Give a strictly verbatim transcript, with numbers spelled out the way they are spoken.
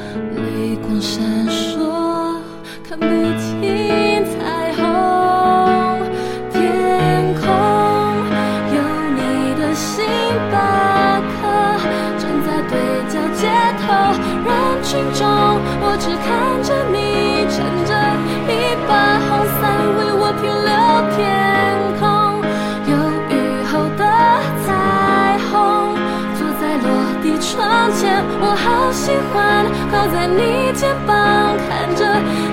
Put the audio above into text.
泪光闪烁，看不清彩虹。天空有你的星巴克，站在对角街头人群中，我只看着你撑着一把红伞为我停留天空。有雨后的彩虹，坐在落地窗前，我好喜欢靠在你肩膀，看着